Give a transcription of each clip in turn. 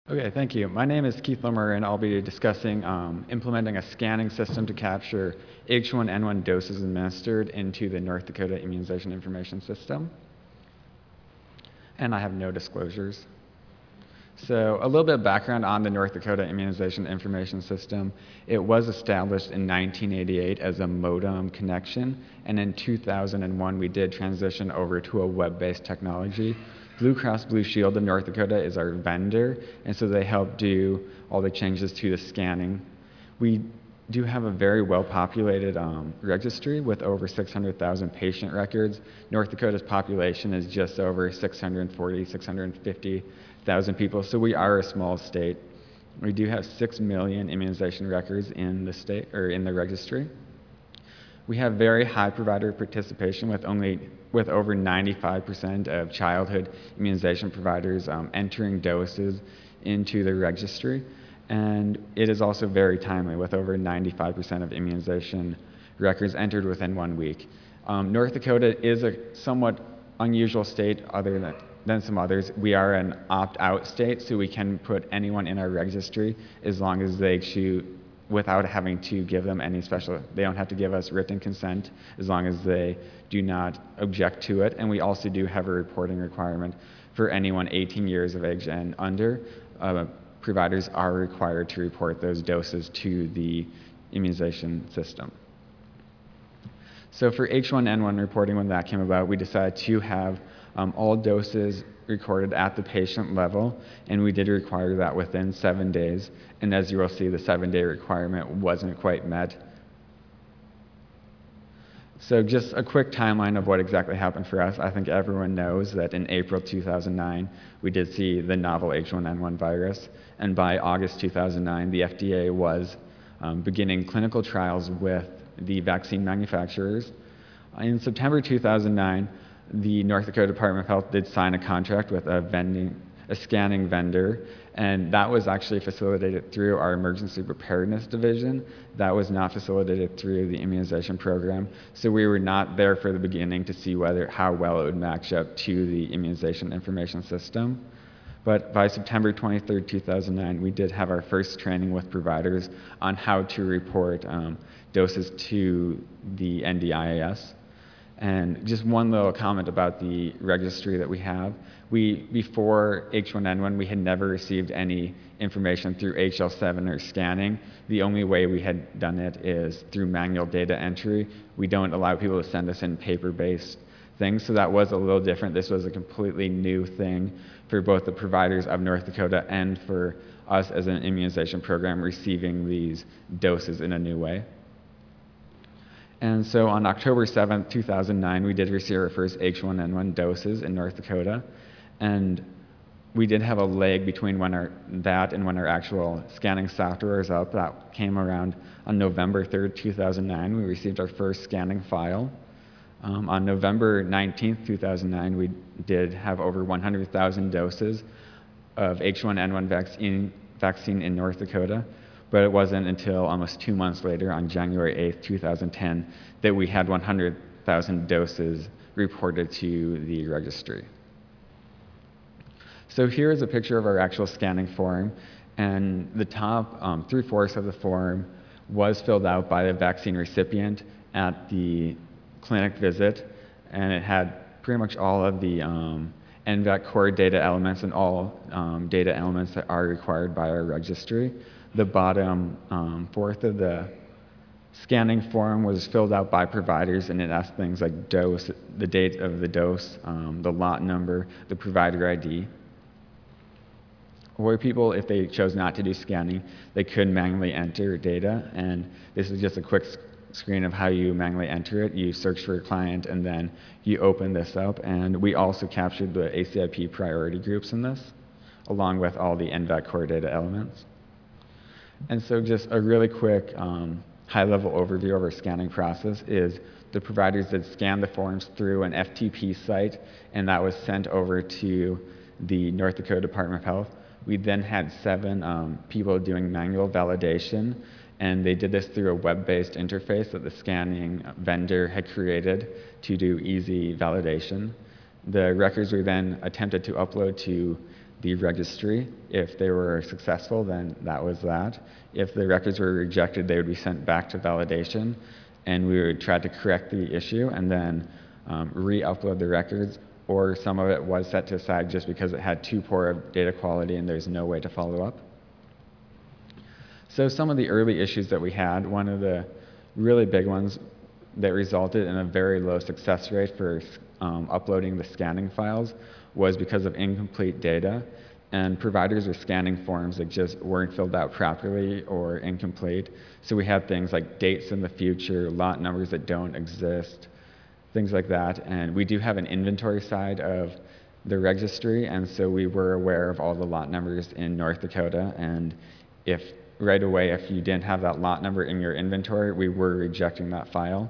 Okay, thank you. My name is Keith Limmer, and I'll be discussing implementing a scanning system to capture H1N1 doses administered into the North Dakota Immunization Information System. And I have no disclosures. So a little bit of background on the North Dakota Immunization Information System. It was established in 1988 as a modem connection, and in 2001 we did transition over to a web-based technology. Blue Cross Blue Shield of North Dakota is our vendor, and so they help do all the changes to the scanning. We do have a very well-populated registry with over 600,000 patient records. North Dakota's population is just over 640, 650,000 people, so we are a small state. We do have 6 million immunization records in the state, or in the registry. We have very high provider participation with over 95% of childhood immunization providers entering doses into the registry. And it is also very timely with over 95% of immunization records entered within 1 week. North Dakota is a somewhat unusual state other than some others. We are an opt-out state, so we can put anyone in our registry as long as they choose, without having to give them any special, they don't have to give us written consent as long as they do not object to it. And we also do have a reporting requirement for anyone 18 years of age and under. Providers are required to report those doses to the immunization system. So for H1N1 reporting, when that came about, we decided to have all doses recorded at the patient level, and we did require that within 7 days. And as you will see, the 7-day requirement wasn't quite met. So just a quick timeline of what exactly happened for us. I think everyone knows that in April 2009, we did see the novel H1N1 virus, and by August 2009, the FDA was beginning clinical trials with the vaccine manufacturers. In September 2009, the North Dakota Department of Health did sign a contract with a scanning vendor, and that was actually facilitated through our emergency preparedness division. That was not facilitated through the immunization program, so we were not there for the beginning to see how well it would match up to the immunization information system. But by September 23, 2009, we did have our first training with providers on how to report doses to the NDIAS. And just one little comment about the registry that we have. Before H1N1, we had never received any information through HL7 or scanning. The only way we had done it is through manual data entry. We don't allow people to send us in paper-based things, so that was a little different. This was a completely new thing for both the providers of North Dakota and for us as an immunization program receiving these doses in a new way. And so on October 7th, 2009, we did receive our first H1N1 doses in North Dakota. And we did have a lag between when our actual scanning software is up. That came around on November 3rd, 2009. We received our first scanning file. On November 19th, 2009, we did have over 100,000 doses of H1N1 vaccine in North Dakota. But it wasn't until almost 2 months later, on January 8th, 2010, that we had 100,000 doses reported to the registry. So here is a picture of our actual scanning form, and the top 3/4 of the form was filled out by the vaccine recipient at the clinic visit, and it had pretty much all of the NVAC core data elements and all data elements that are required by our registry. The bottom 4th of the scanning form was filled out by providers, and it asked things like dose, the date of the dose, the lot number, the provider ID. Or people, if they chose not to do scanning, they could manually enter data, and this is just a quick screen of how you manually enter it. You search for a client, and then you open this up, and we also captured the ACIP priority groups in this, along with all the NVAC core data elements. And so just a really quick high-level overview of our scanning process is the providers that scan the forms through an FTP site, and that was sent over to the North Dakota Department of Health. We then had 7 people doing manual validation, and they did this through a web-based interface that the scanning vendor had created to do easy validation. The records were then attempted to upload to the registry. If they were successful, then that was that. If the records were rejected, they would be sent back to validation, and we would try to correct the issue and then re-upload the records, or some of it was set to aside just because it had too poor of data quality and there's no way to follow up. So some of the early issues that we had, one of the really big ones that resulted in a very low success rate for uploading the scanning files was because of incomplete data, and providers were scanning forms that just weren't filled out properly or incomplete. So we had things like dates in the future, lot numbers that don't exist, things like that. And we do have an inventory side of the registry, and so we were aware of all the lot numbers in North Dakota, and if right away, if you didn't have that lot number in your inventory, we were rejecting that file.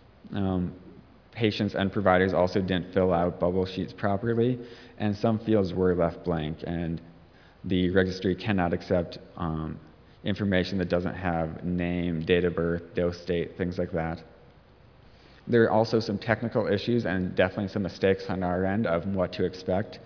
Patients and providers also didn't fill out bubble sheets properly, and some fields were left blank, and the registry cannot accept information that doesn't have name, date of birth, dose date, things like that. There are also some technical issues and definitely some mistakes on our end of what to expect.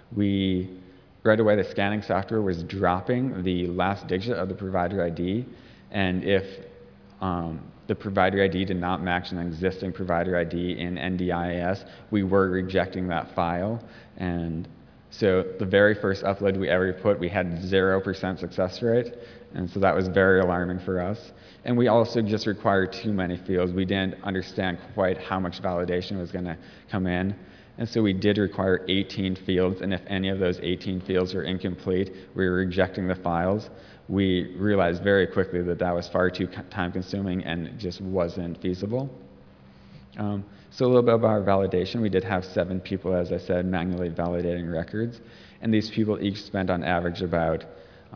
Right away, the scanning software was dropping the last digit of the provider ID, and if the provider ID did not match an existing provider ID in NDIS, we were rejecting that file. And so the very first upload we ever put, we had 0% success rate, and so that was very alarming for us. And we also just required too many fields. We didn't understand quite how much validation was going to come in. And so we did require 18 fields, and if any of those 18 fields were incomplete, we were rejecting the files. We realized very quickly that that was far too time-consuming and it just wasn't feasible. So a little bit about our validation. We did have 7 people, as I said, manually validating records, and these people each spent on average about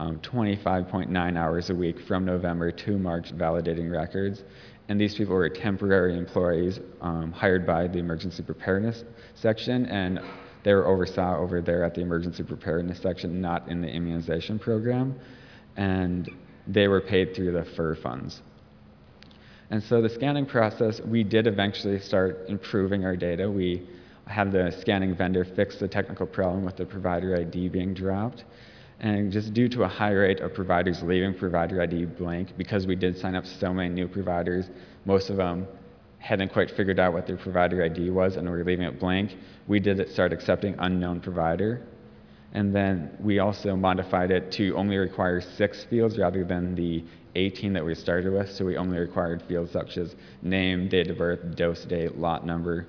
25.9 hours a week from November to March validating records. And these people were temporary employees hired by the emergency preparedness section, and they were oversaw over there at the emergency preparedness section, not in the immunization program. And they were paid through the FER funds. And so the scanning process, we did eventually start improving our data. We had the scanning vendor fix the technical problem with the provider ID being dropped. And just due to a high rate of providers leaving provider ID blank, because we did sign up so many new providers, most of them hadn't quite figured out what their provider ID was and were leaving it blank, we did start accepting unknown provider. And then we also modified it to only require 6 fields rather than the 18 that we started with. So we only required fields such as name, date of birth, dose date, lot number.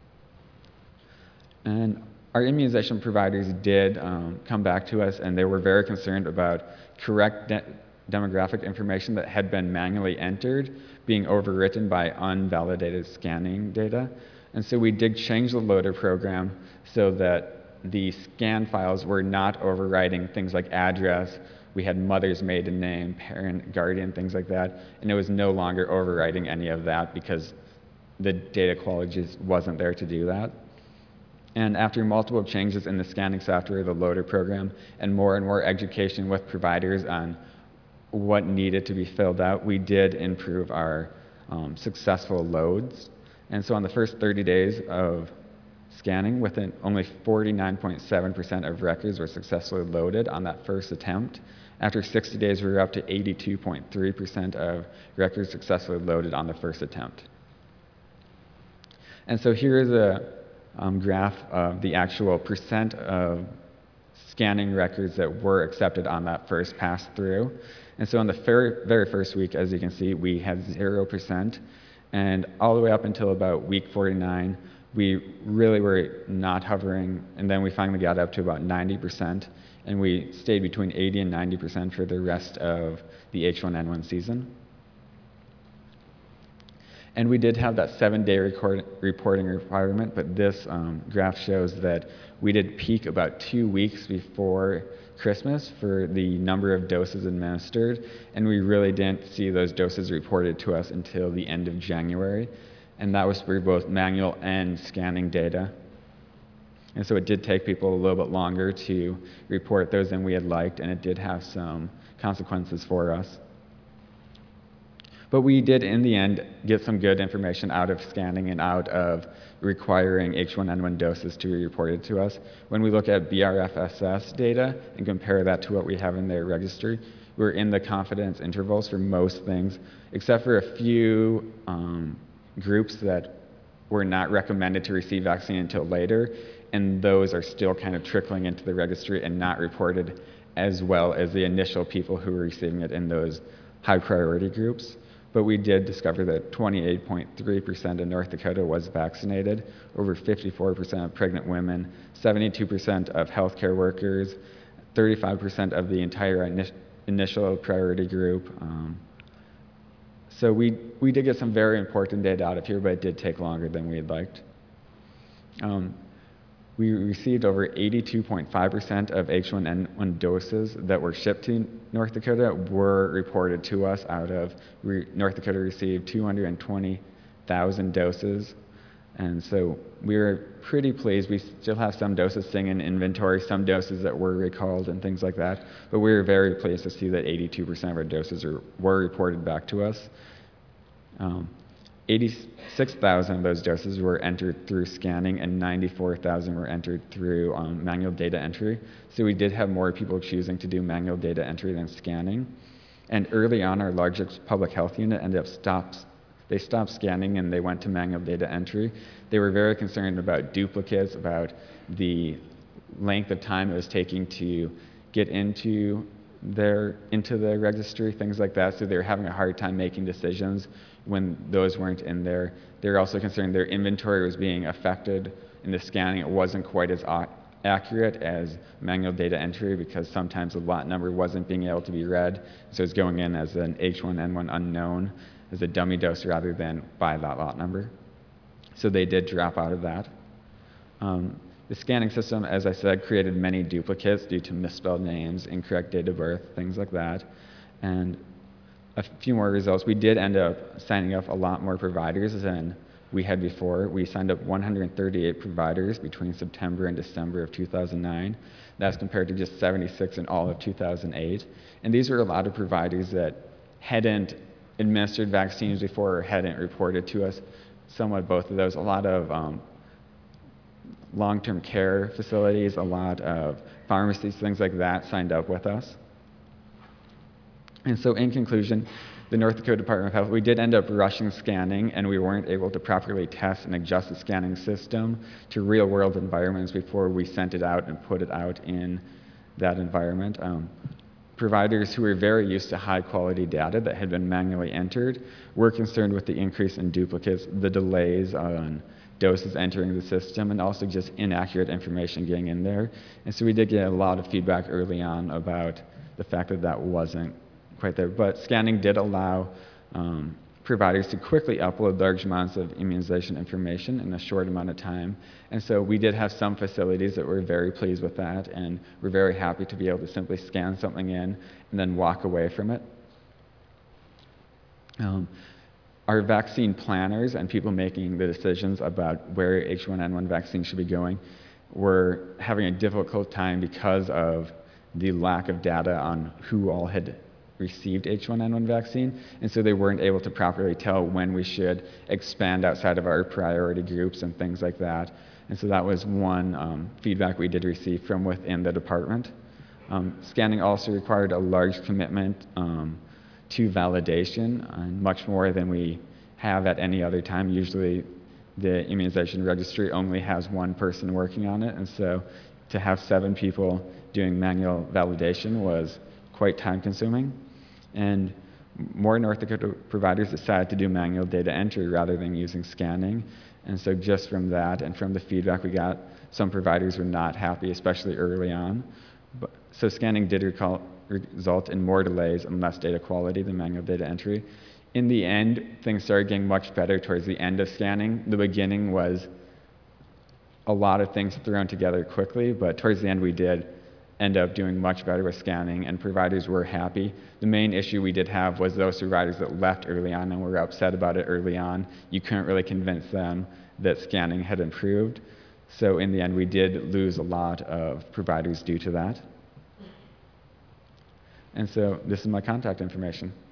And our immunization providers did come back to us, and they were very concerned about correct demographic information that had been manually entered being overwritten by unvalidated scanning data. And so we did change the loader program so that the scan files were not overwriting things like address. We had mother's maiden name, parent, guardian, things like that, and it was no longer overwriting any of that because the data quality just wasn't there to do that. And after multiple changes in the scanning software, the loader program, and more education with providers on what needed to be filled out, we did improve our successful loads. And so on the first 30 days of scanning, within only 49.7% of records were successfully loaded on that first attempt. After 60 days, we were up to 82.3% of records successfully loaded on the first attempt. And so here is a graph of the actual percent of scanning records that were accepted on that first pass through. And so on the very first week, as you can see, we had 0%. And all the way up until about week 49, we really were not hovering, and then we finally got up to about 90%, and we stayed between 80 and 90% for the rest of the H1N1 season. And we did have that 7-day reporting requirement, but this graph shows that we did peak about 2 weeks before Christmas for the number of doses administered, and we really didn't see those doses reported to us until the end of January. And that was for both manual and scanning data. And so it did take people a little bit longer to report those than we had liked, and it did have some consequences for us. But we did, in the end, get some good information out of scanning and out of requiring H1N1 doses to be reported to us. When we look at BRFSS data and compare that to what we have in their registry, we're in the confidence intervals for most things, except for a few groups that were not recommended to receive vaccine until later, and those are still kind of trickling into the registry and not reported as well as the initial people who were receiving it in those high priority groups. But we did discover that 28.3% of North Dakota was vaccinated, over 54% of pregnant women, 72% of healthcare workers, 35% of the entire initial priority group. So we did get some very important data out of here, but it did take longer than we had liked. We received over 82.5% of H1N1 doses that were shipped to North Dakota were reported to us out of, North Dakota received 220,000 doses. And so we were pretty pleased. We still have some doses sitting in inventory, some doses that were recalled and things like that. But we were very pleased to see that 82% of our doses were reported back to us. 86,000 of those doses were entered through scanning and 94,000 were entered through manual data entry. So we did have more people choosing to do manual data entry than scanning. And early on, our largest public health unit ended up they stopped scanning and they went to manual data entry. They were very concerned about duplicates, about the length of time it was taking to get into the registry, things like that. So they were having a hard time making decisions when those weren't in there. They were also concerned their inventory was being affected in the scanning. It wasn't quite as accurate as manual data entry because sometimes the lot number wasn't being able to be read. So it's going in as an H1N1 unknown, as a dummy dose rather than by that lot number. So they did drop out of that. The scanning system, as I said, created many duplicates due to misspelled names, incorrect date of birth, things like that. And a few more results. We did end up signing up a lot more providers than we had before. We signed up 138 providers between September and December of 2009. That's compared to just 76 in all of 2008. And these were a lot of providers that hadn't administered vaccines before or hadn't reported to us. Somewhat both of those. A lot of long-term care facilities, a lot of pharmacies, things like that signed up with us. And so in conclusion, the North Dakota Department of Health, we did end up rushing scanning and we weren't able to properly test and adjust the scanning system to real-world environments before we sent it out and put it out in that environment. Providers who were very used to high-quality data that had been manually entered were concerned with the increase in duplicates, the delays on doses entering the system, and also just inaccurate information getting in there. And so we did get a lot of feedback early on about the fact that that wasn't quite there. But scanning did allow providers to quickly upload large amounts of immunization information in a short amount of time. And so we did have some facilities that were very pleased with that, and we're very happy to be able to simply scan something in and then walk away from it. Our vaccine planners and people making the decisions about where H1N1 vaccine should be going were having a difficult time because of the lack of data on who all had received H1N1 vaccine, and so they weren't able to properly tell when we should expand outside of our priority groups and things like that. And so that was one feedback we did receive from within the department. Scanning also required a large commitment to validation, much more than we have at any other time. Usually the immunization registry only has one person working on it, and so to have 7 people doing manual validation was quite time-consuming. And more North Dakota providers decided to do manual data entry rather than using scanning. And so just from that and from the feedback we got, some providers were not happy, especially early on. So scanning did result in more delays and less data quality than manual data entry. In the end, things started getting much better towards the end of scanning. The beginning was a lot of things thrown together quickly, but towards the end we did end up doing much better with scanning, and providers were happy. The main issue we did have was those providers that left early on and were upset about it early on. You couldn't really convince them that scanning had improved. So in the end, we did lose a lot of providers due to that. And so this is my contact information.